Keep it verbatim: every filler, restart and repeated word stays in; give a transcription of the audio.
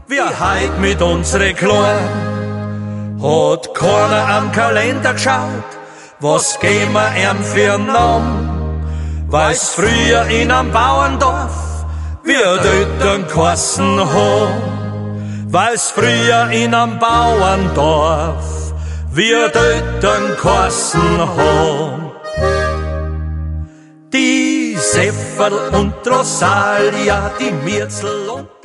wir heut mit unsere Kleinen. Hat keiner am Kalender geschaut, was geben wir ihm für einen Namen? Weil's früher in einem Bauerndorf wir Eltern geheißen haben. Weil's früher in einem Bauerndorf wir Eltern geheißen haben. Die Sefferl und Rosalia, die Mirzel und